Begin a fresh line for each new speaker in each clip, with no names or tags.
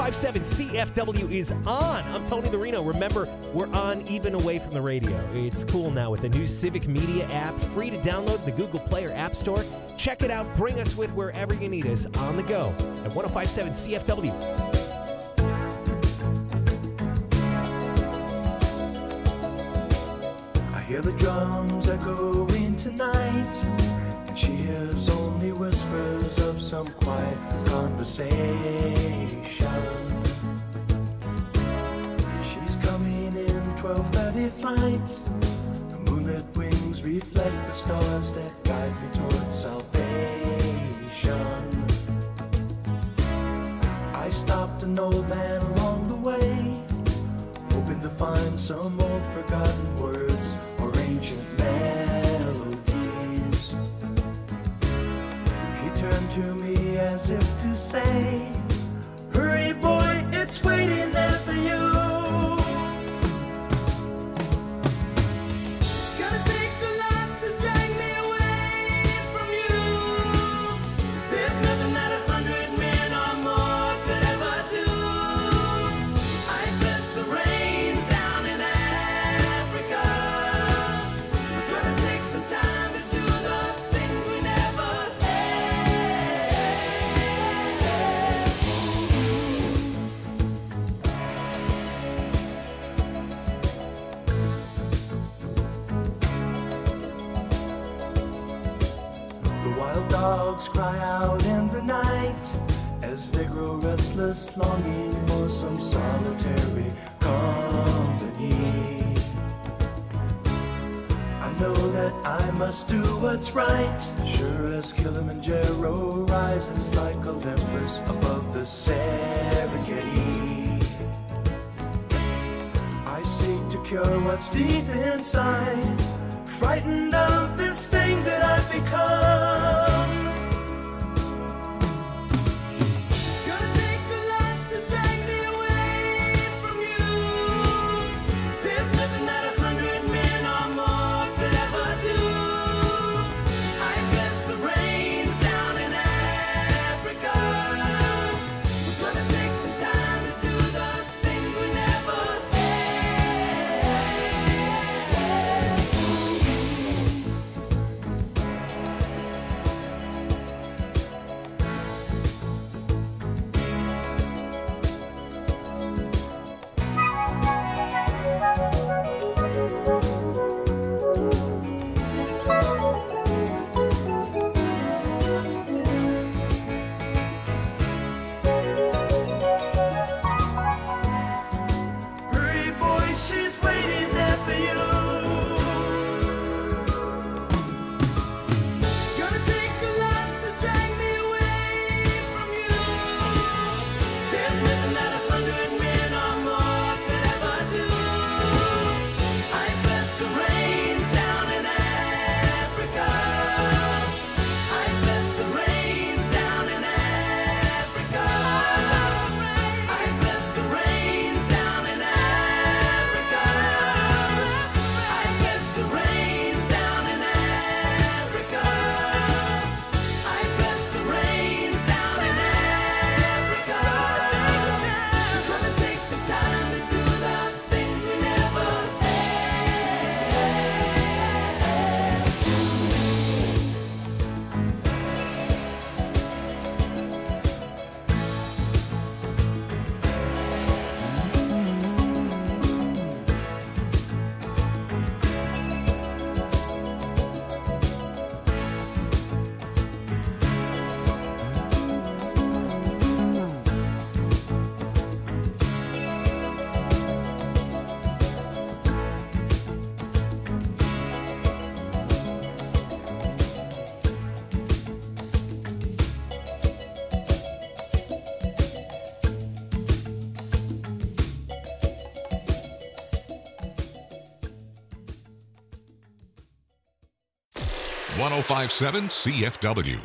1057 CFW is on. I'm Tony Lorino. Remember, we're on even away from the radio. It's cool now with the new Civic Media app, free to download in the Google Play or App Store. Check it out. Bring us with wherever you need us on the go at 1057 CFW.
I hear the drums echoing tonight, and she hears only whispers of some quiet conversation. She's coming in 12:30 flight. The moonlit wings reflect the stars that guide me towards salvation. I stopped an old man along the way, hoping to find some old forgotten words or ancient melodies. He turned to me as if to say, hurry boy, it's waiting there for you. Dogs cry out in the night as they grow restless, longing for some solitary company. I know that I must do what's right, sure as Kilimanjaro rises like Olympus above the Serengeti. I seek to cure what's deep inside, frightened of this thing that I've become.
.1057 CFW.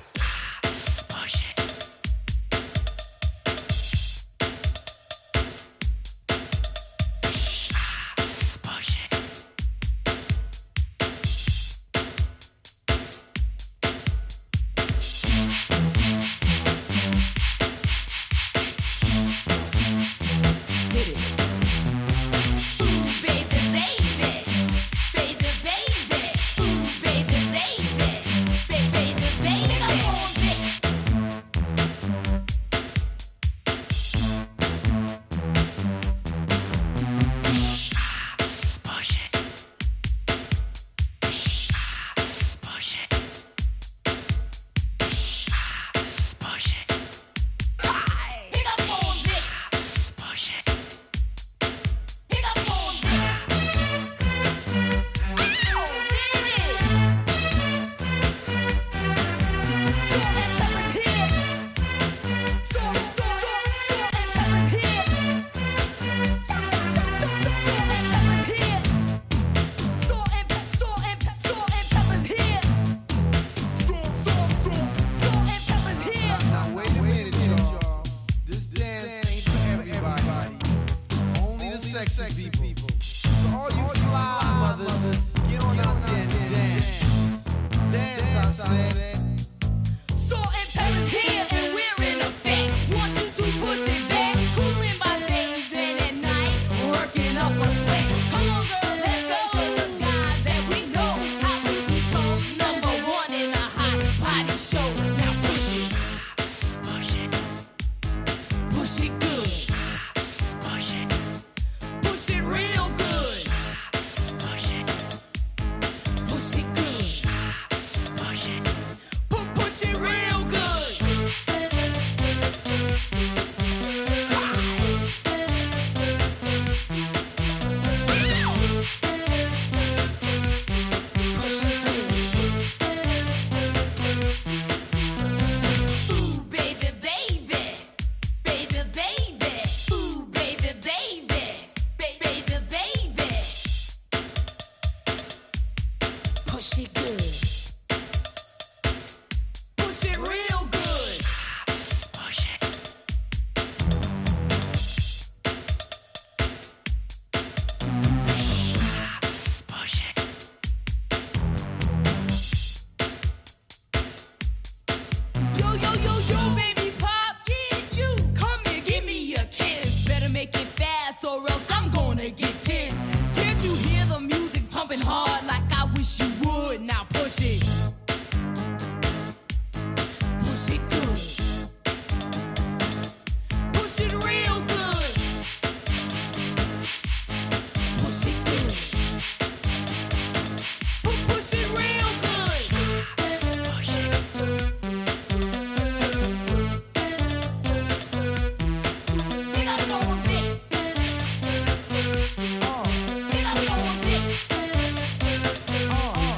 push it good. Push it real good. Push it. Push it. Yo, yo, yo, yo, baby pop, yeah, you. Come here, give me a kiss. Better make it fast or else I'm gonna get pissed. Can't you hear the music pumping hard like I wish you would? Now push it. Push it good. Push it real good. Push it good. Push it real good. Push it. We gotta go with this. We gotta go with this.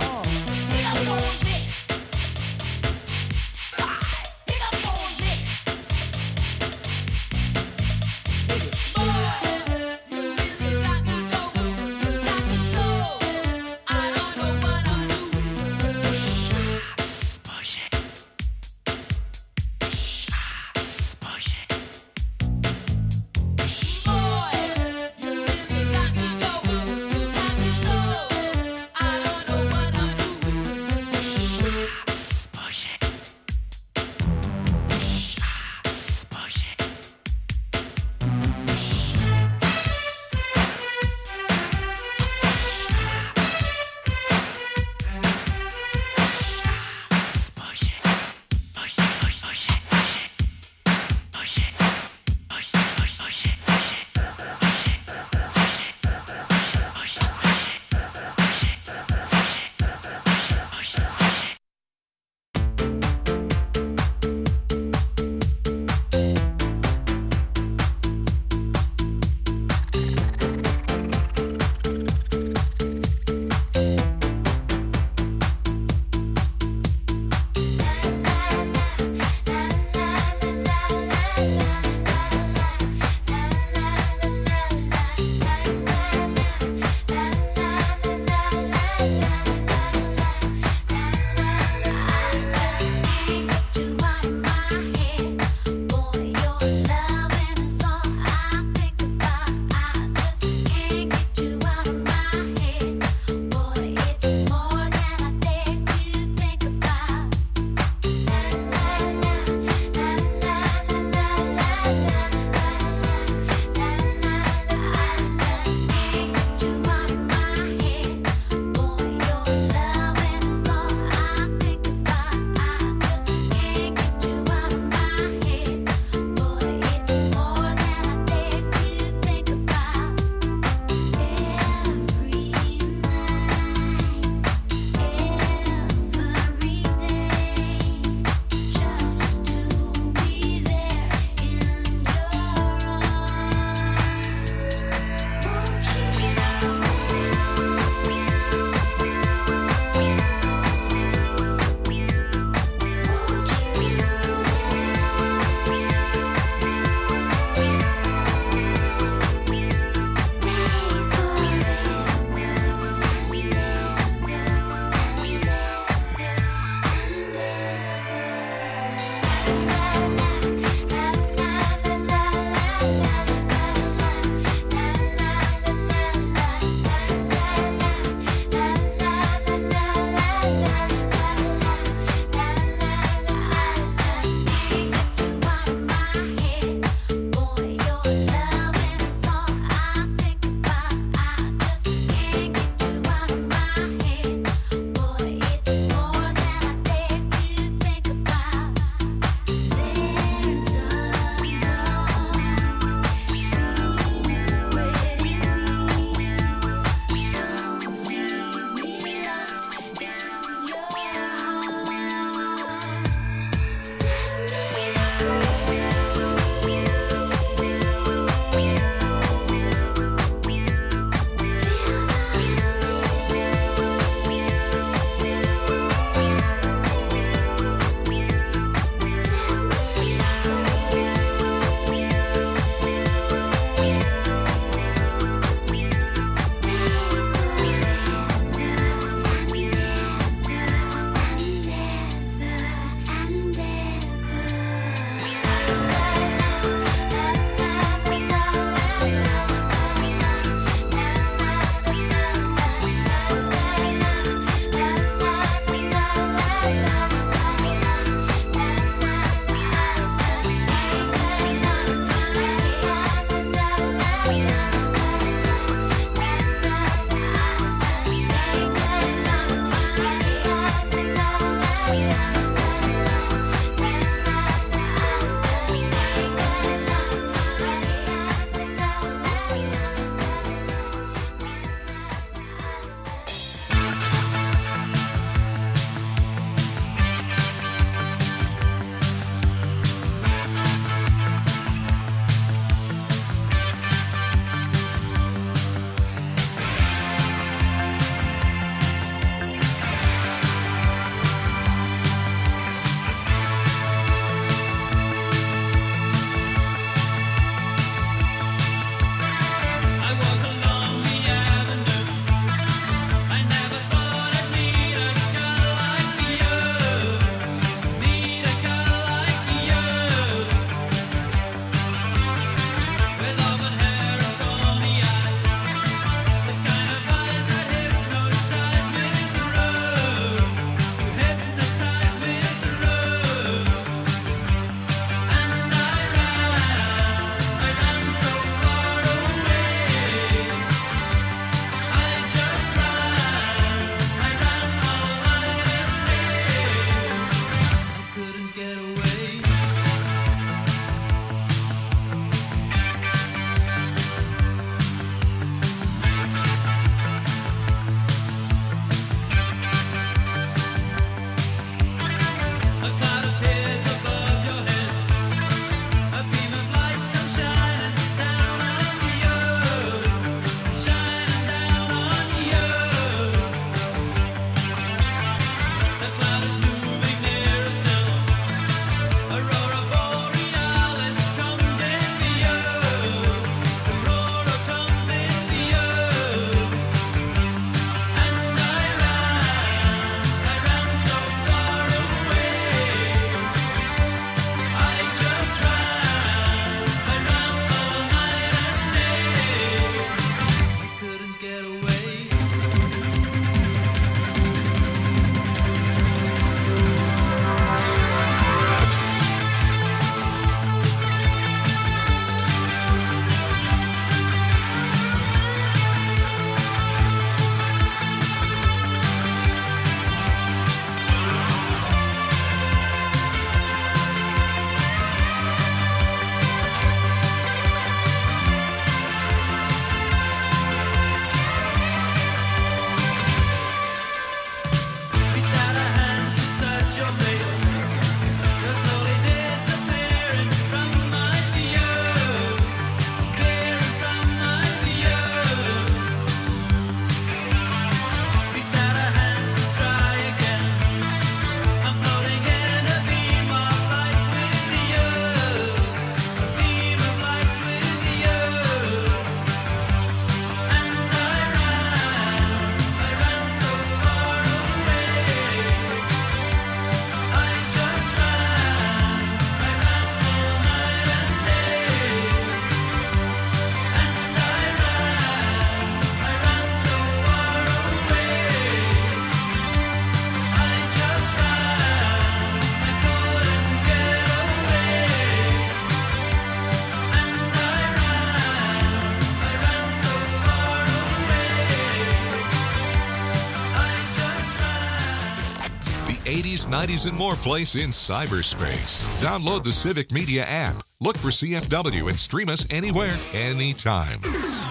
80s, 90s, and more place in cyberspace. Download the Civic Media app. Look for CFW and stream us anywhere, anytime.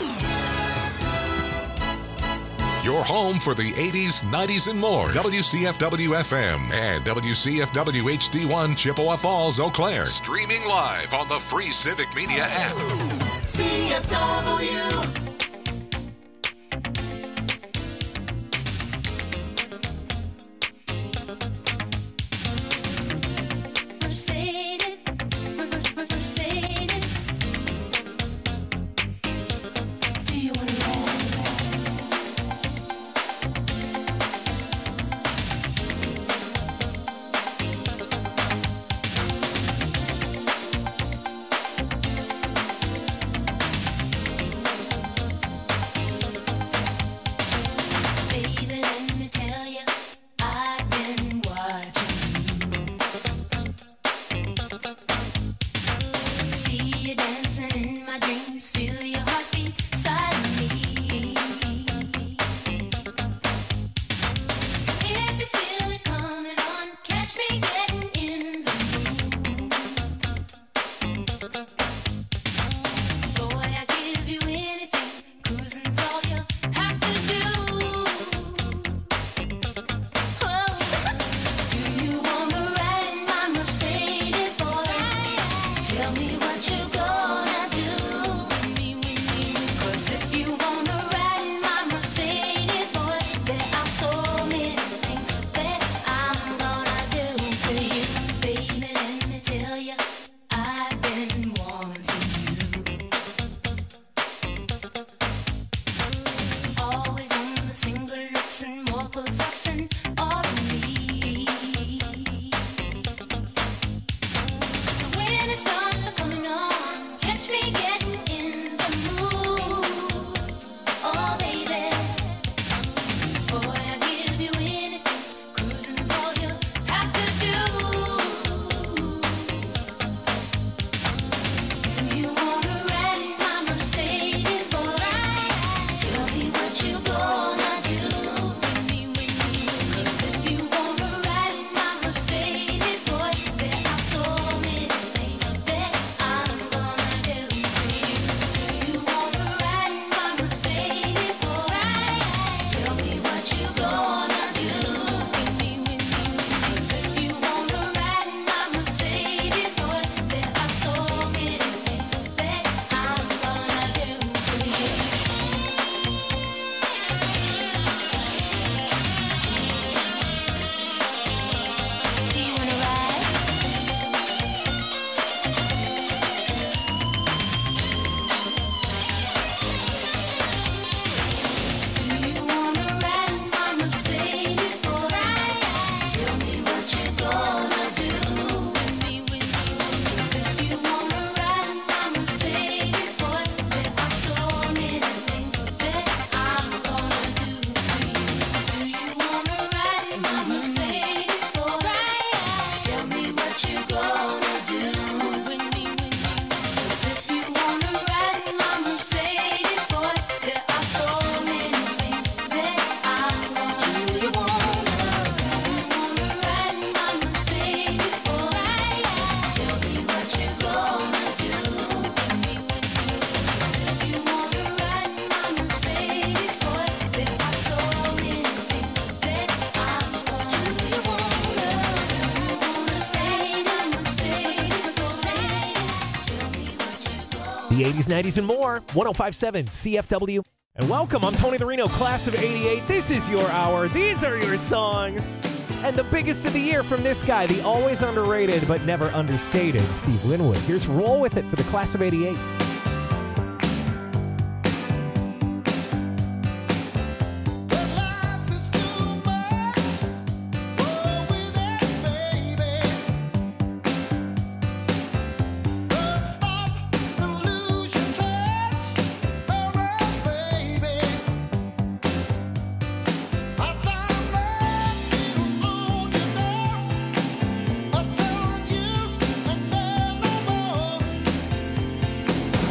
Your home for the 80s, 90s, and more. WCFW-FM and WCFW HD1 Chippewa Falls, Eau Claire. Streaming live on the free Civic Media app.
CFW.
Mercedes, Mercedes. Do you want to ride? Baby, let me tell you, I've been watching you. See you dancing in my dreams, feel your heartbeat inside of me. So if you feel it coming on, catch me getting in the mood. Boy, I give you anything, cruising's all you have to do. Oh, do you wanna ride in my Mercedes, boy? Tell me what you gonna do with me, with me. 'Cause if you wanna ride in my Mercedes, boy, there are so many things that I'm gonna do to you. Baby, let me tell you, I've been wanting you. Always on the single looks and more possessing all of me. So when it starts to coming on, catch me getting in the mood. Oh baby, boy, I give you anything, cruising's all you have to do. Do you wanna ride in my Mercedes, boy? Tell me what you gonna do with me, with me. 'Cause if you wanna ride in my Mercedes, boy, there are so many things that I'm gonna do to you. Do you wanna ride in my Mercedes, boy? Tell me what you gonna do with me, with me. 'Cause if you wanna ride in my Mercedes, boy, there are so many things that I'm gonna do to you. Do you wanna ride? Do you wanna ride in my Mercedes, boy? Tell me what you gonna do with me, with me. 'Cause if you wanna ride in my Mercedes, boy, there are so many things that I'm gonna do to you. Do you wanna ride in my Mercedes, boy? Tell me what you gonna do with me, with me. 'Cause if you wanna ride in my Mercedes, boy, there are so many things that I'm gonna do. Do you wanna ride in my Mercedes, boy? Tell me what you gonna do with me, with me. 'Cause if you wanna ride in my Mercedes, boy, there are so many things that I'm gonna do. Do you wanna Mercedes, Mercedes, Mercedes? Tell me what you gonna
The 80s, 90s, and more. 1057 CFW. And welcome. I'm Tony the Reno, class of 88. This is your hour. These are your songs. And the biggest of the year from this guy, the always underrated but never understated Steve Winwood. Here's Roll With It for the class of 88.
Life is too much, oh, without baby. Don't stop and lose your touch, oh, baby. I found love you on your door. I'm telling you, and never more.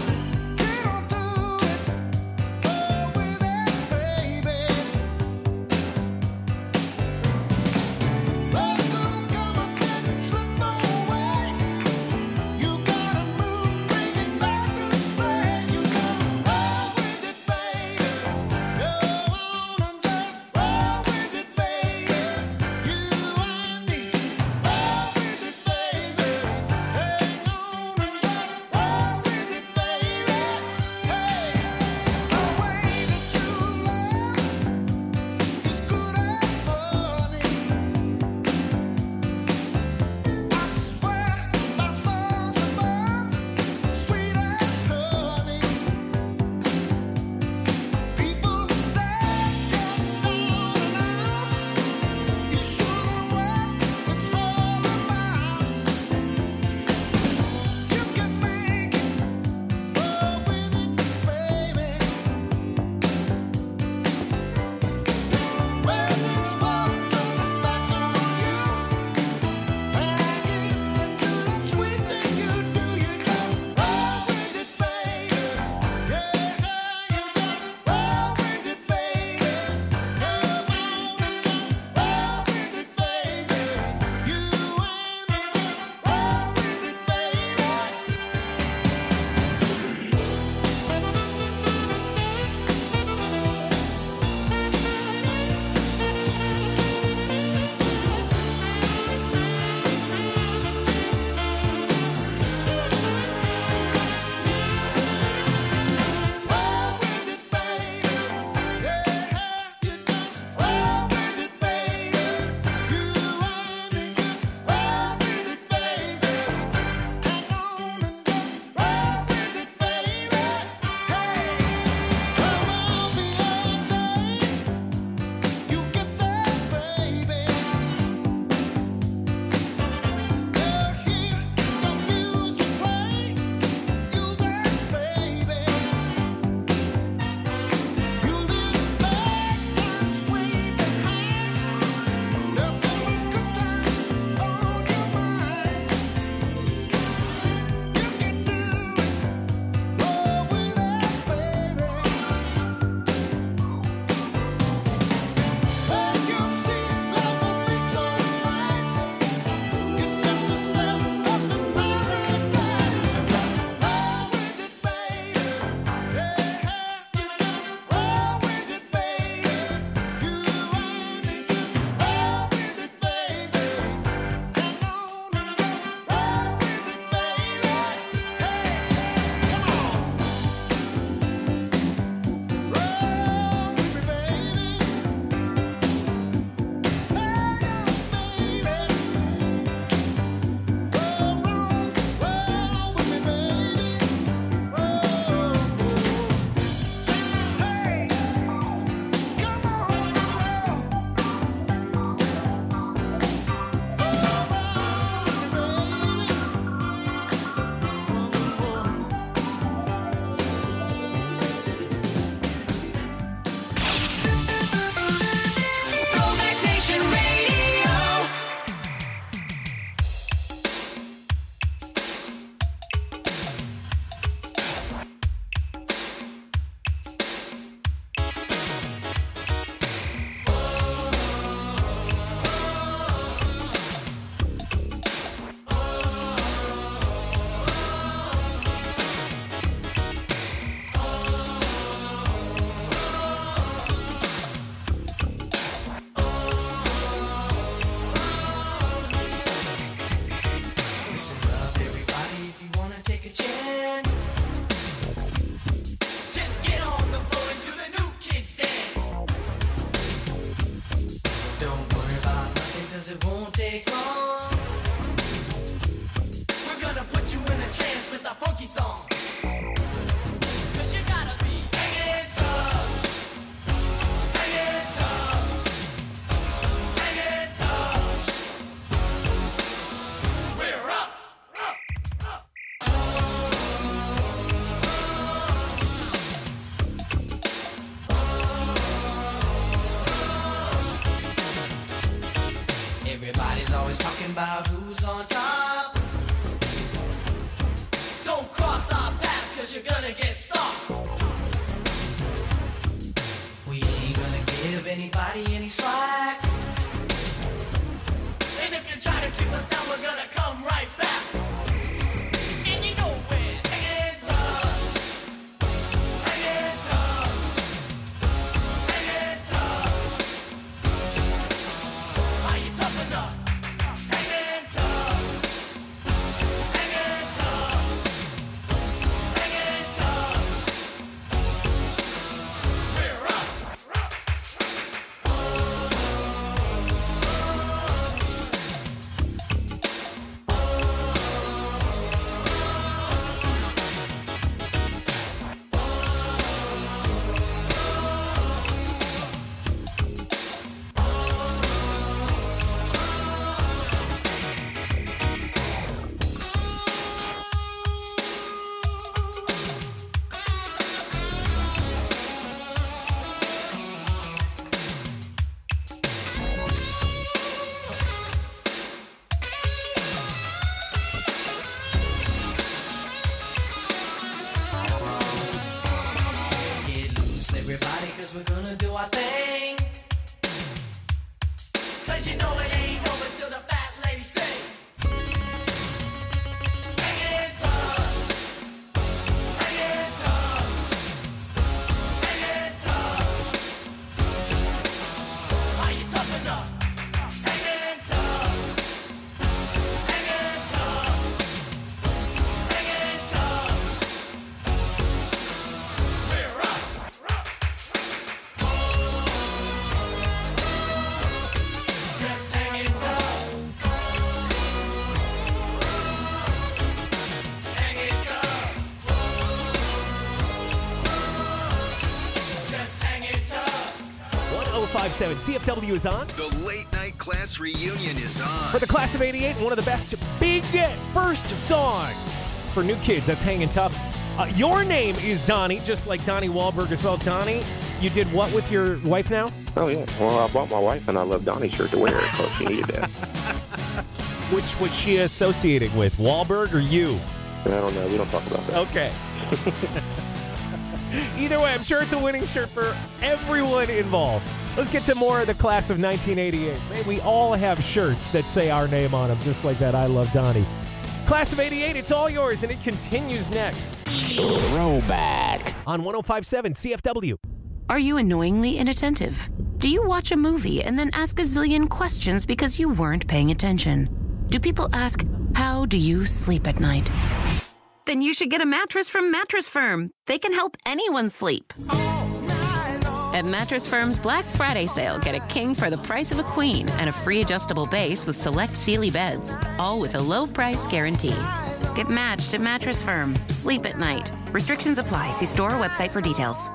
'cause it won't take long. We're gonna put you in a trance with a funky song. 'Cause you gotta be hanging tough. Hanging tough. Hanging tough. We're up. Everybody's always talking about who's on top. Don't cross our path, 'cause you're gonna get stopped. We ain't gonna give anybody any slack. And if you try to keep us down, we're gonna come right back. And you know we're hanging tough. Hanging tough. Hanging tough. Are you tough enough? Hanging tough. Hanging tough. Hanging tough. We're up. Get loose, everybody, 'cause we're gonna do our thing. 'Cause you know it ain't over till the fat lady sings. Hanging tough. Hanging tough. Hanging tough. Are you tough enough? Hanging tough. Hanging tough. Hanging tough. We're up. Just hanging tough. Hanging tough. Just hanging tough.
1057 CFW is on.
The late night class reunion is on.
For the class of 88, one of the best big first songs for new kids. That's Hanging Tough. Your name is Donnie, just like Donnie Wahlberg as well. Donnie, you did what with your wife now?
Oh, yeah. Well, I bought my wife and I love Donnie's shirt to wear, so she needed that.
Which was she associating with, Wahlberg or you?
I don't know. We don't talk about that.
Okay. Either way, I'm sure it's a winning shirt for everyone involved. Let's get to more of the class of 1988. May we all have shirts that say our name on them, just like that I Love Donnie. Class of 88, it's all yours, and it continues next. Throwback on 1057 CFW.
Are you annoyingly inattentive? Do you watch a movie and then ask a zillion questions because you weren't paying attention? Do people ask, how do you sleep at night? Then you should get a mattress from Mattress Firm. They can help anyone sleep. At Mattress Firm's Black Friday sale, get a king for the price of a queen and a free adjustable base with select Sealy beds, all with a low price guarantee. Get matched at Mattress Firm. Sleep at night. Restrictions apply. See store or website for details.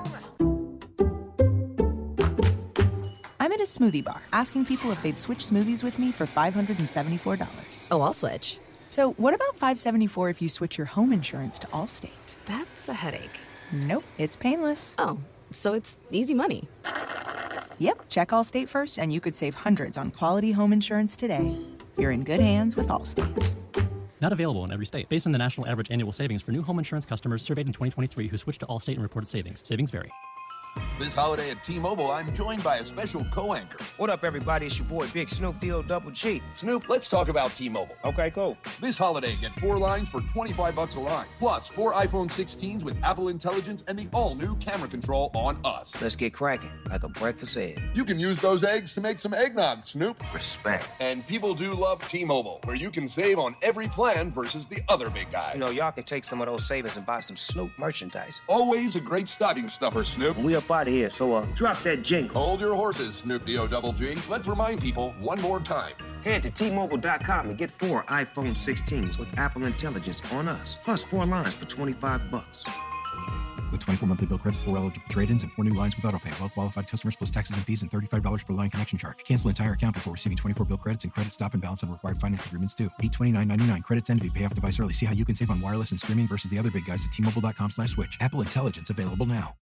I'm at a smoothie bar asking people if they'd switch smoothies with me for $574.
Oh, I'll switch.
So what about $574 if you switch your home insurance to Allstate?
That's a headache.
Nope, it's painless.
Oh, so it's easy money.
Yep, check Allstate first and you could save hundreds on quality home insurance today. You're in good hands with Allstate.
Not available in every state. Based on the national average annual savings for new home insurance customers surveyed in 2023 who switched to Allstate and reported savings. Savings vary.
This holiday at T-Mobile, I'm joined by a special co-anchor.
What up, everybody? It's your boy, Big Snoop D-O-double G.
Snoop, let's talk about T-Mobile.
Okay, cool.
This holiday, get 4 lines for $25 a line. Plus, 4 iPhone 16s with Apple Intelligence and the all-new camera control on us.
Let's get cracking, like a breakfast egg.
You can use those eggs to make some eggnog, Snoop.
Respect.
And people do love T-Mobile, where you can save on every plan versus the other big guy.
You know, y'all can take some of those savings and buy some Snoop merchandise.
Always a great stocking stuffer, Snoop.
We up out of here, so drop that jingle.
Hold your horses, Snoop D-O-double G. Let's remind people one more time.
Head to T-Mobile.com and get 4 iPhone 16s with Apple Intelligence on us, plus 4 lines for $25.
With 24 monthly bill credits, 4 eligible trade-ins, and 4 new lines with autopay. Well qualified customers plus taxes and fees and $35 per line connection charge. Cancel entire account before receiving 24 bill credits and credit stop and balance on required finance agreements due. $829.99. Credits end if you pay off device early. See how you can save on wireless and streaming versus the other big guys at T-Mobile.com/switch. Apple Intelligence available now.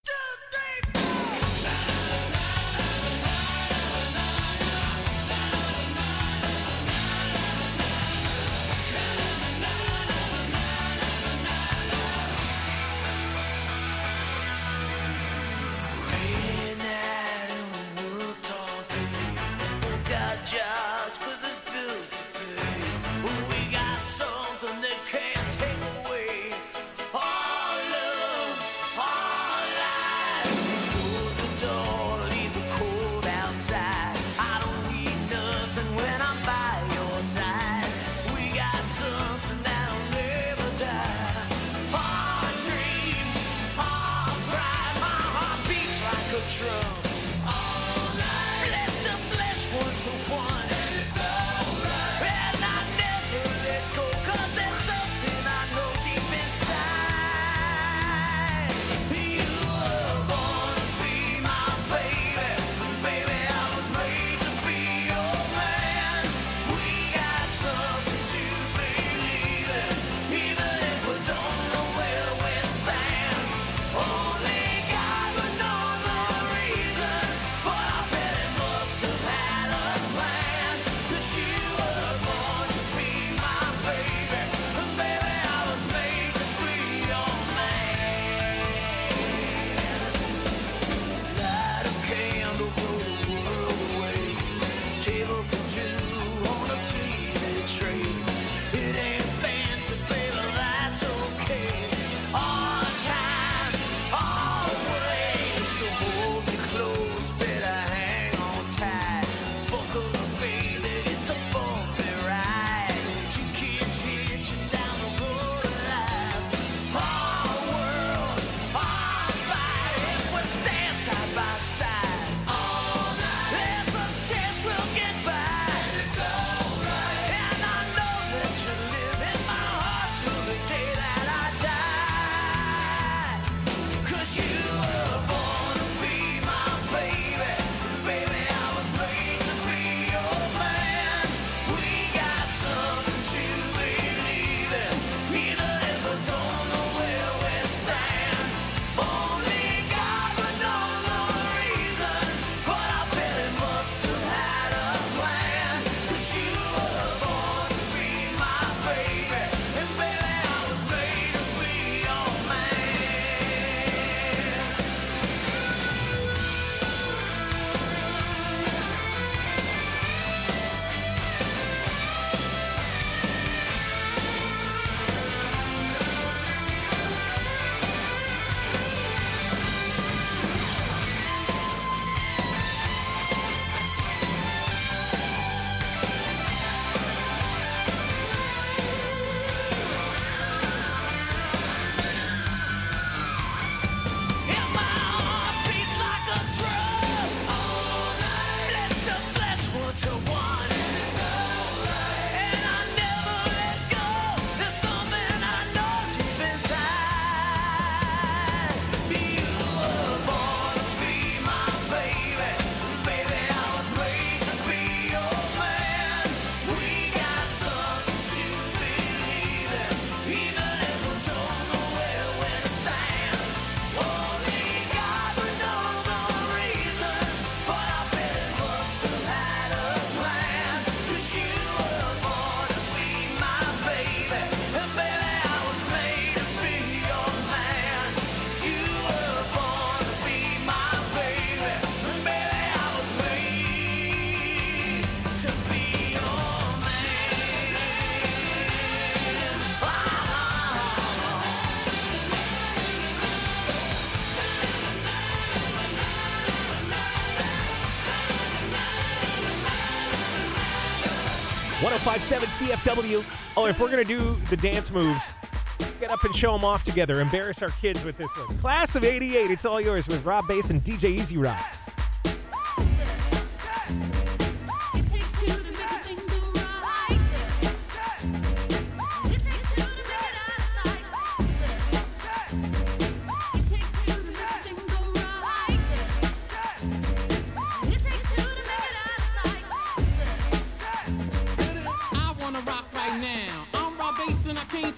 .5.7 CFW. Oh, if we're going to do the dance moves, get up and show them off together. Embarrass our kids with this one. Class of 88, it's all yours with Rob Bass and DJ Easy Rock.
It takes two to make a thing go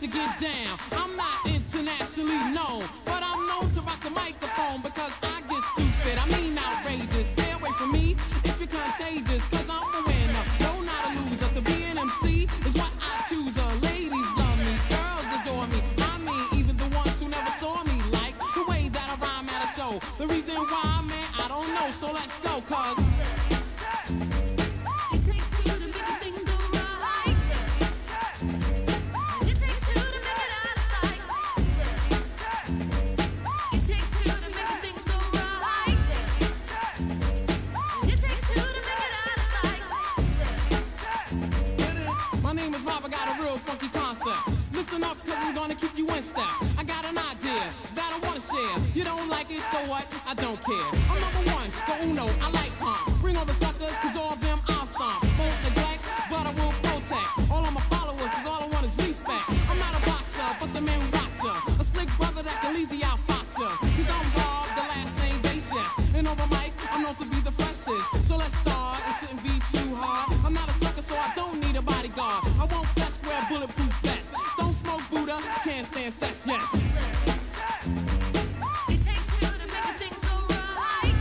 to get down. I'm not internationally known, but I'm known to rock the microphone because I get stupid. I mean outrageous. Stay away from me if you're contagious, cause I'm a winner. No, not a loser. To be an MC is what I choose. Ladies love me, girls adore me. I mean, even the ones who never saw me like the way that I rhyme at a show. The reason why, man, I don't know. So let's go, cause up, cause I'm gonna keep you in step. I got an idea that I wanna share. You don't like it, so what? I don't care. I'm number one, the uno, I like calm. Bring all the suckers, cause all of them I'll stomp. Won't neglect, but I will protect all of my followers, cause all I want is respect. I'm not a boxer, but the man who rocks ya. A slick brother that can easy out fox ya. Cause I'm Bob, the last name Basis. And over mic, I'm known to be the freshest. So let's start, it shouldn't be too hard. I'm not a sucker, so I don't need a bodyguard. I won't fess, wear bulletproof vests. Don't smoke Buddha, can't stand sex, yes. It takes two to make a thing go right.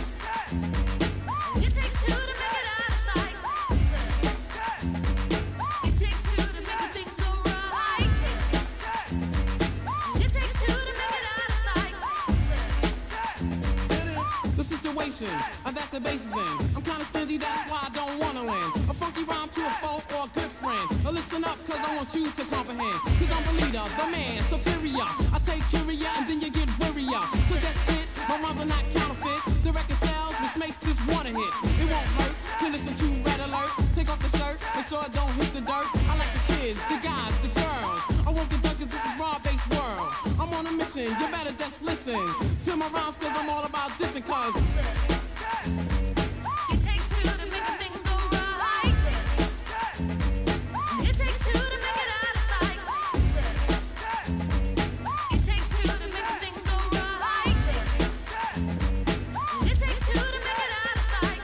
It takes two to make it out of sight. It takes two to make a thing go right. It takes two to make it out of sight. The situation that the bass is in, I'm kinda stingy, that's why I don't wanna win. A funky rhyme to a foe or a good friend. Now listen up, cause I want you to comprehend. Cause I'm the leader, the man, superior. I take curia and then you get worrier. So just sit, my rhymes are not counterfeit. The record sells, which makes this one a hit. It won't hurt to listen to Red Alert. Take off the shirt, make sure it don't hit the dirt. I like the kids, the guys, the girls. I won't get done cause this is raw-based world. I'm on a mission, you better just listen to my rhymes cause I'm all about dissing cause it takes two to make a thing go right. It takes two to make it out of sight. It takes two to make a thing go right. It takes two to make it out of sight.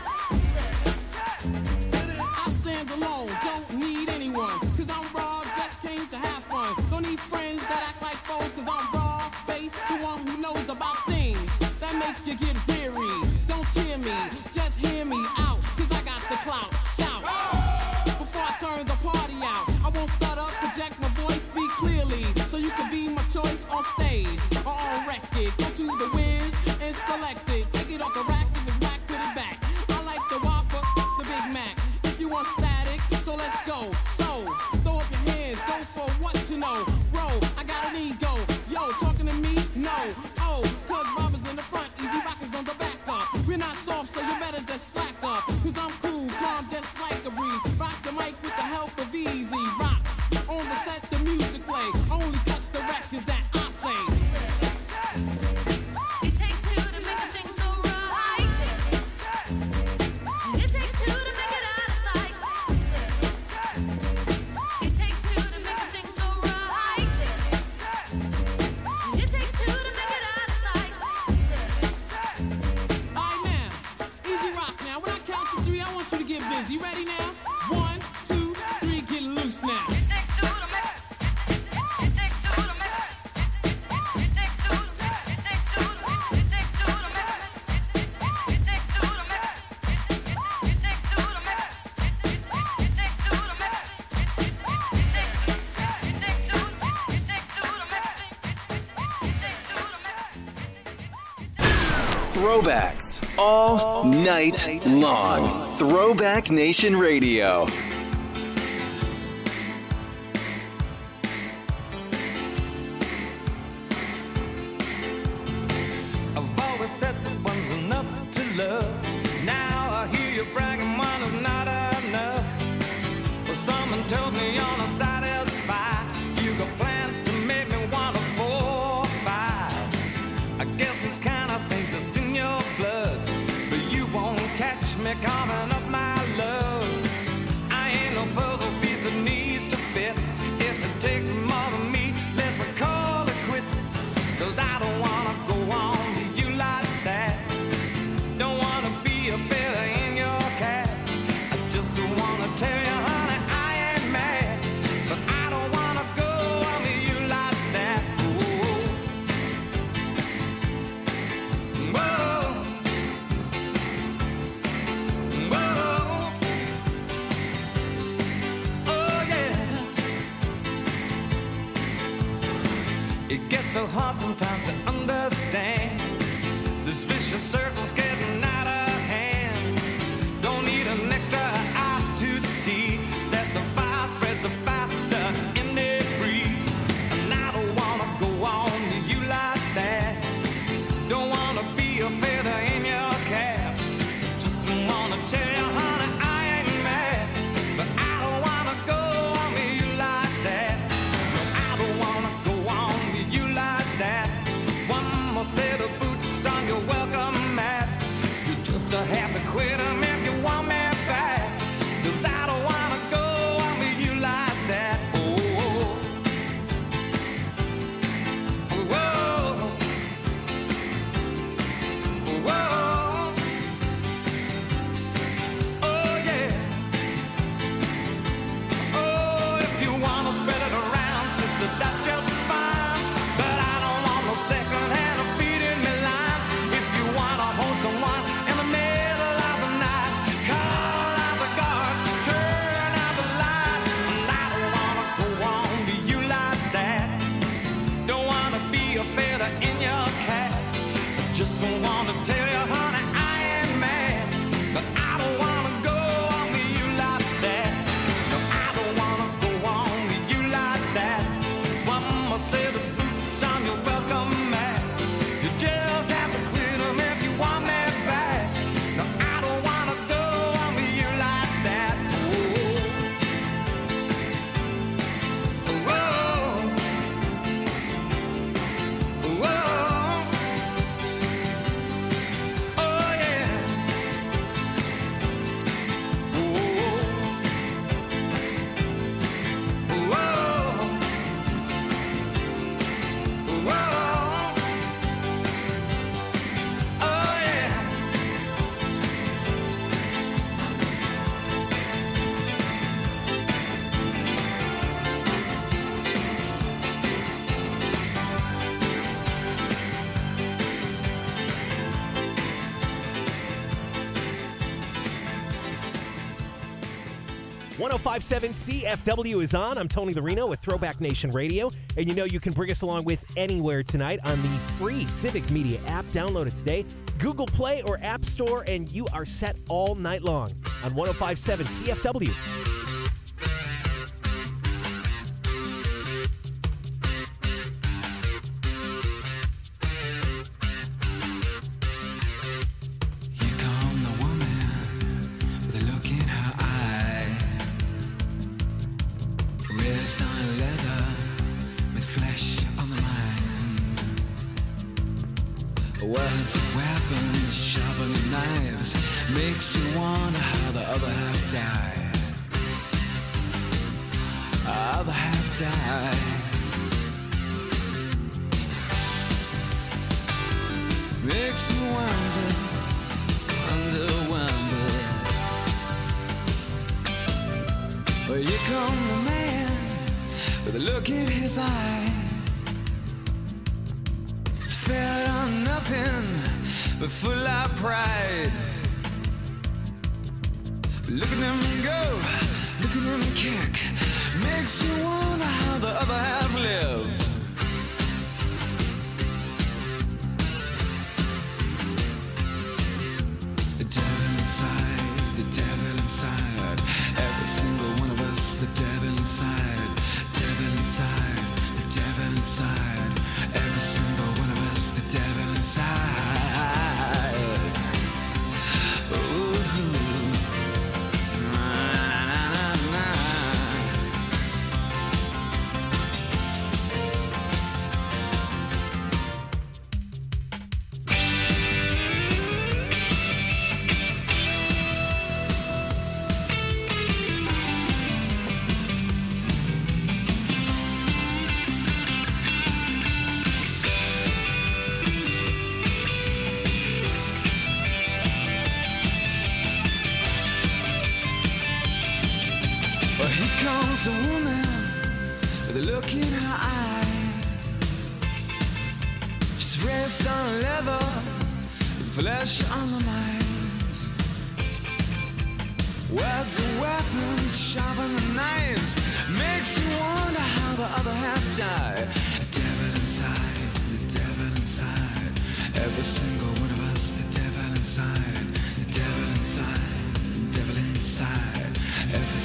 I stand alone, don't need anyone. Cause I'm raw, just came to have fun. Don't need friends that act like foes. Cause I'm raw, based, the one who knows about things that make you get weary. Don't cheer me, just hear me out. Cause I got the clout, shout. Before I turn the party out, I won't stutter, project my voice, speak clearly. So you can be my choice on stage or on record. Go to the Wiz and select it. Take it off the rack, if it's whack, put it back. I like the Whopper, the Big Mac. If you want static, so let's go. So, throw up your hands, go for what you know. Bro, I got an ego. Yo, talking to me? No. Oh, cause Robbers in the front, Easy Rockers on the back up. We're not soft, so you better just slack up. Cause I'm cool, calm, just like a breeze. Rock the mic with the help of Easy Rock. On the set, the music play. Only cuts the records that I say. It takes two to make a thing go right. It takes two to make it out of sight. It takes two to make a thing go right. It takes two to make it out of sight. Alright now, Easy Rock now. When I count to three, I want you to get busy. Ready now? 1, 2, 3, get loose now.
Throwbacks all night long. Throwback Nation Radio.
I've always said that one's enough to love. Now I hear you bragging one is not enough. Well, someone tells me you're not satisfied. You got plans to make me want a 4 or 5. I guess this kind of thing just in your blood, but you won't catch me coming up my love. I so hard sometimes to understand. This vicious circle's getting out of hand. Don't need an extra eye to see that the fire spreads faster in the breeze. And I don't wanna go on to you like that. Don't wanna be a feather in your cap. Just wanna tell you, honey, I ain't mad. But I don't wanna go on to you like that. No, I don't wanna go on to you like that. One more set of boots on your welcome mat. You just have to quit 'em if you want me back. 'Cause I don't wanna go on to you like that. Oh, whoa, whoa, oh yeah. Oh, if you wanna spread it around, sister, that's just fine. But I don't want no second hand of feeding me lines. If you wanna hold someone in the middle of the night, call out the guards, turn out the light. And I don't wanna go on to you like that. Don't wanna be a feather in your cap. Just wanna tell you, honey, I ain't mad. But I don't wanna go on to you like that. No, I don't wanna go on to you like that. One more set of boots on your welcome mat. You just have to quit 'em if you want me back. No, I don't wanna go on to you like that. Oh, whoa, whoa, oh yeah.
.5.7 CFW is on. I'm Tony Larino with Throwback Nation Radio. And you know you can bring us along with anywhere tonight on the free Civic Media app. Download it today. Google Play or App Store, and you are set all night long on 105.7 CFW.
Here come the woman with a look in her eye. Wrist on leather with flesh on the mind. Words, weapons, sharpening knives makes you wonder how the other half died. Other half died. Makes you wonder. Well, here come the man with a look in his eye. It's fed on nothing but full of pride. Look at him go, look at him kick. Makes you wonder how the other half live. The devil inside, every single one of us, the devil inside, the devil inside, every single one of us, the devil inside. Ooh. Na, na, na, na. Well, here comes a woman with a look in her eye. She's dressed on leather, with flesh on her mind. Words and weapons, sharpening knives, makes you wonder how the other half died. The devil inside,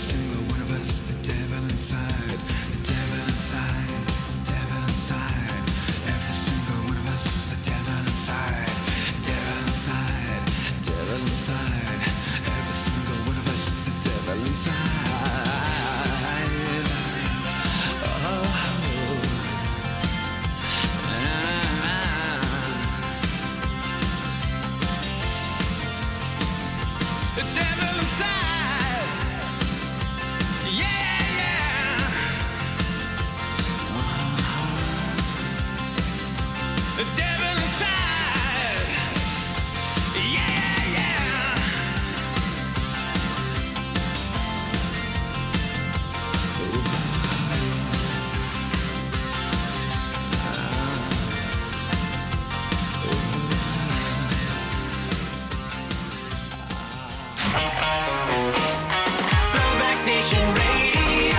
single one of us, the devil inside, the devil inside, the devil inside. Every single one of us, the devil inside, devil inside, devil inside. Every single one of us, the devil inside. The devil inside, yeah, yeah. The devil inside, yeah, yeah.
Throwback Nation Radio.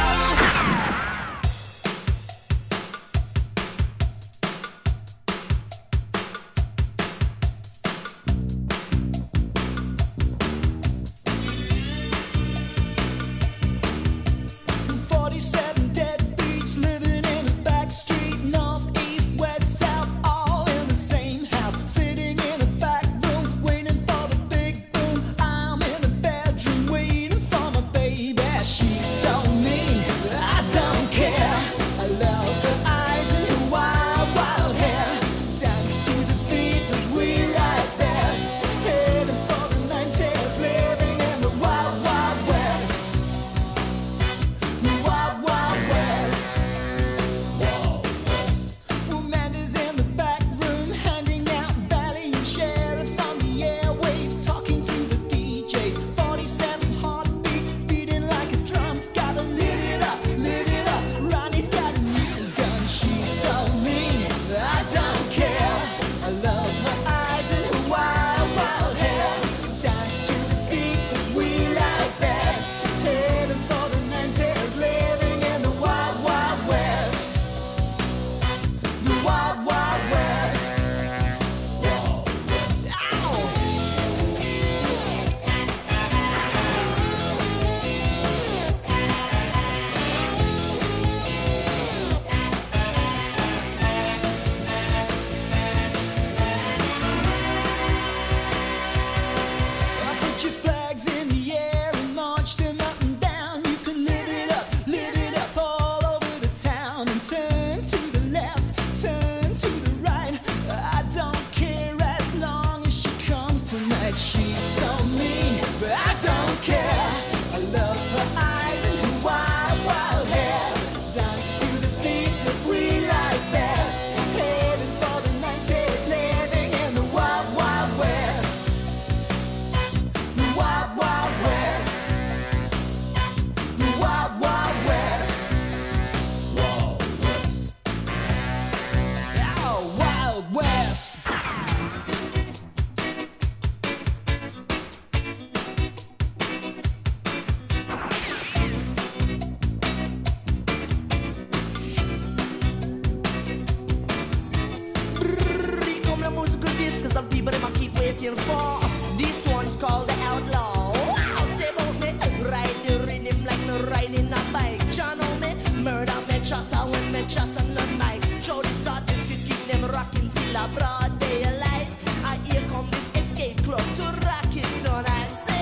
looking for. This one's called the Outlaw. Wow, say about me, ride the rhythm like me riding a bike. You know me, murder me chatter when me chat on the mic. Show this artist to keep them rocking till a broad daylight. I here come this escape club to rock it tonight. Say.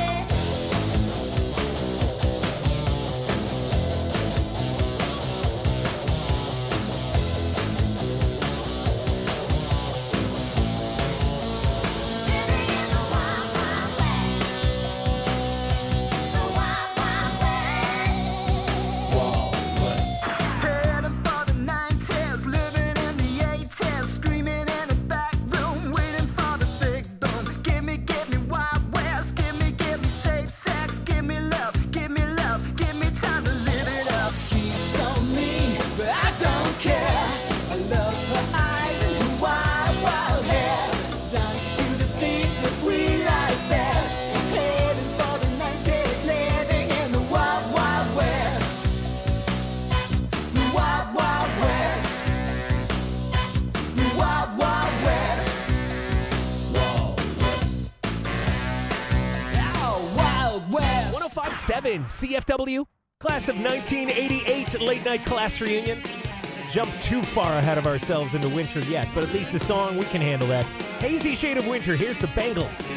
Screaming in the back
Robin, CFW, class of 1988, late night class reunion. Jump too far ahead of ourselves into winter yet, but at least the song, we can handle that. Hazy Shade of Winter, here's the Bangles.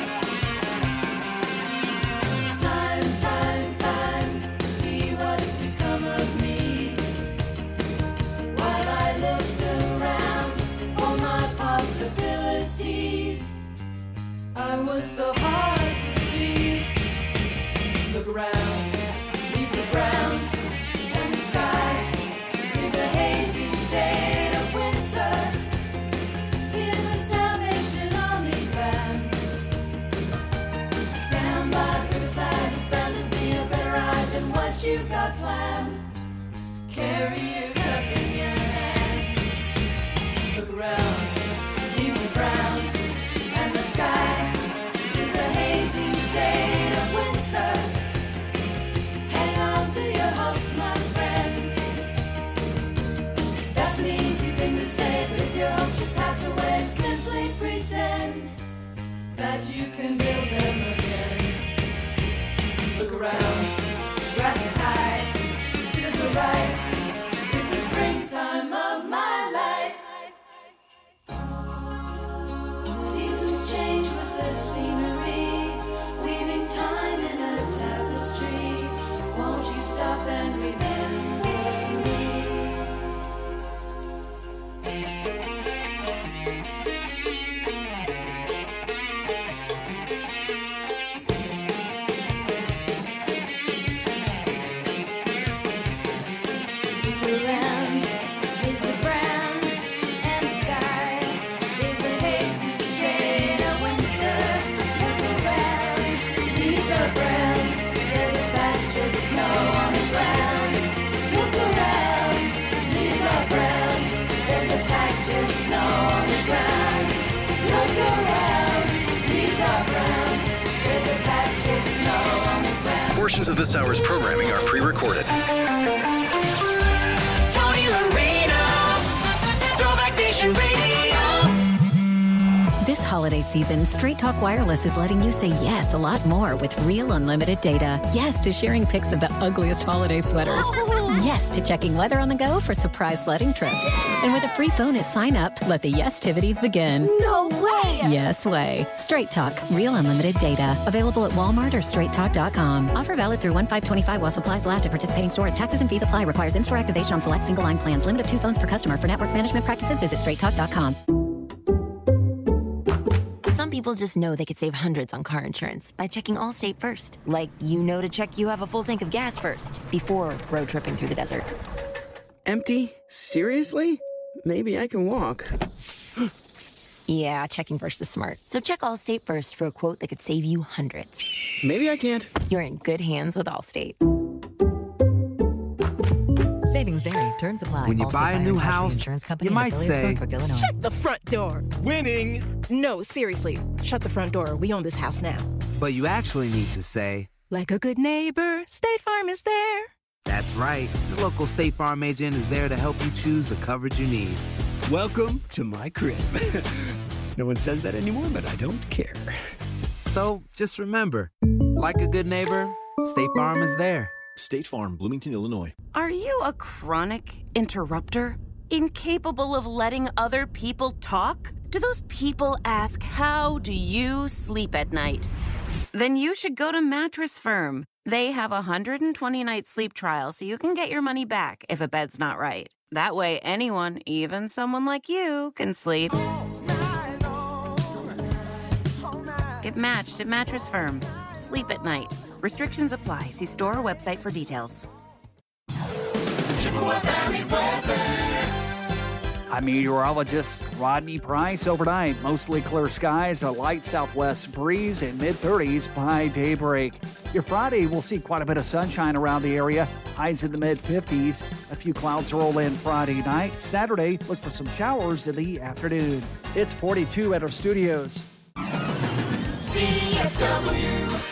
Time to see what's become of me. While I looked around for my possibilities, I was so hard to please. Look around, leaves are brown, and the sky is a hazy shade of winter. In the Salvation Army band, down by the riverside is bound to be a better ride than what you got planned. Carry your cup in your hand. Look around, leaves are brown, and the sky is a hazy shade of winter. Hang on to your hopes, my friend. That's an easy thing to say, but if your hopes should pass away, simply pretend that you can build them again. Look around, grass is high, fields are ripe. It's the springtime of my life. Seasons change with the scenery, weaving time in a tapestry. Won't you stop and remember me? The land is a brown, and the sky is a hazy shade of winter. Look around, leaves are brown, there's a patch of snow on the ground. Look around, leaves are brown, there's a patch of snow on the ground. Look around, leaves are brown, there's a patch of snow on the ground.
Portions of this hour's programming are pre-recorded.
Tony Loreno, Throwback Nation Radio.
This holiday season, Straight Talk Wireless is letting you say yes a lot more with real unlimited data. Yes to sharing pics of the ugliest holiday sweaters. Yes to checking weather on the go for surprise sledding trips. And with a free phone at sign up, let the yes-tivities begin.
No way!
Yes way. Straight Talk, real unlimited data. Available at Walmart or straighttalk.com. Offer valid through 1/5/25 while supplies last at participating stores. Taxes and fees apply. Requires in-store activation on select single line plans. Limit of 2 phones per customer. For network management practices, visit straighttalk.com.
Some people just know they could save hundreds on car insurance by checking Allstate first. Like, you know to check you have a full tank of gas first before road tripping through the desert.
Empty? Seriously? Maybe I can walk.
Yeah, checking first is smart. So check Allstate first for a quote that could save you hundreds.
Maybe I can't.
You're in good hands with Allstate.
Savings vary. Terms apply.
When you
Allstate
buy a new
Fire and Casualty
house,
Insurance Company
you
and
might
affiliates,
say,
Norfolk, Illinois.
Shut the front door.
Winning.
No, seriously. Shut the front door. We own this house now.
But you actually need to say,
Like a good neighbor, State Farm is there.
that's right. The local State Farm agent is there to help you choose the coverage you need.
Welcome to my crib. No one says that anymore, but I don't care.
So just remember, like a good neighbor, State Farm is there.
State Farm, Bloomington, Illinois.
Are you a chronic interrupter? Incapable of letting other people talk? Do those people ask, how do you sleep at night? Then you should go to Mattress Firm. They have a 120-night sleep trial so you can get your money back if a bed's not right. That way anyone, even someone like you, can sleep. Get matched at Mattress Firm. Sleep at night. Restrictions apply. See store or website for details.
Chippewa Valley weather.
I'm meteorologist Rodney Price. Overnight, mostly clear skies, a light southwest breeze, and mid-30s by daybreak. Your Friday will see quite a bit of sunshine around the area. Highs in the mid-50s. A few clouds roll in Friday night. Saturday, look for some showers in the afternoon. It's 42 at our studios.
CFW.